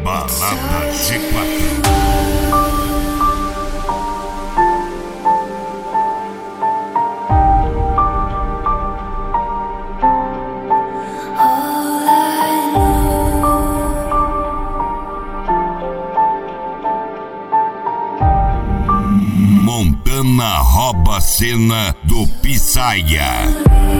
Balada G4. Montana rouba a cena do Psyia.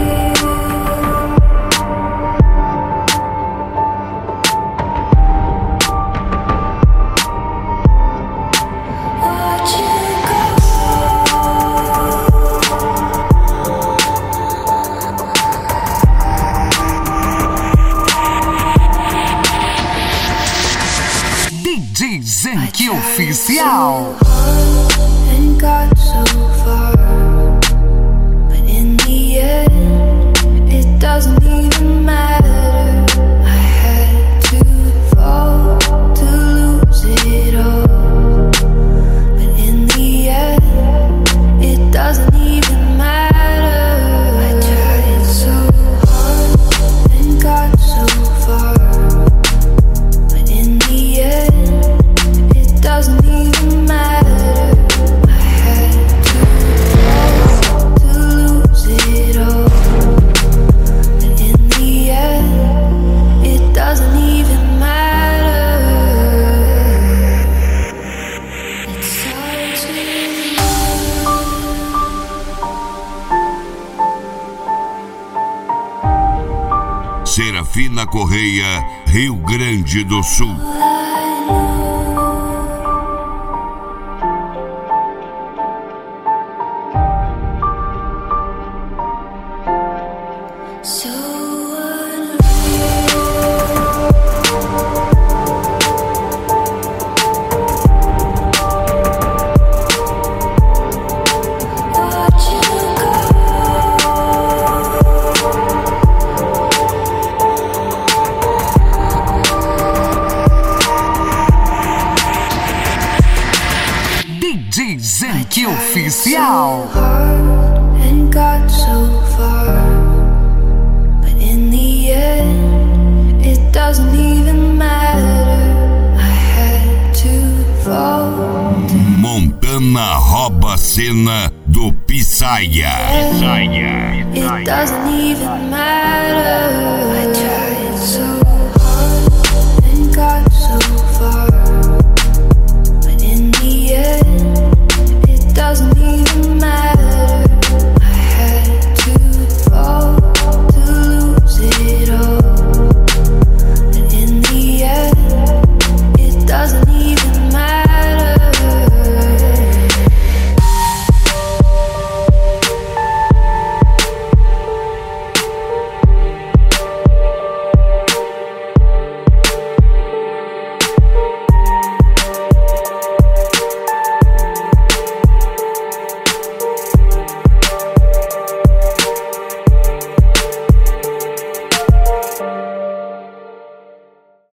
DJ Zenk Oficial. And got so far, but in the end, it doesn't even matter. I had to fall to lose it all, but in the end, it doesn't even matter. I tried so hard and got so far, but in the end, it doesn't even matter. Serafina Correia, Rio Grande do Sul. DJ Zenk Oficial. And got so far, but in the end, it doesn't even matter. I had to fall. Montana rouba a cena do Psyia. It doesn't even matter.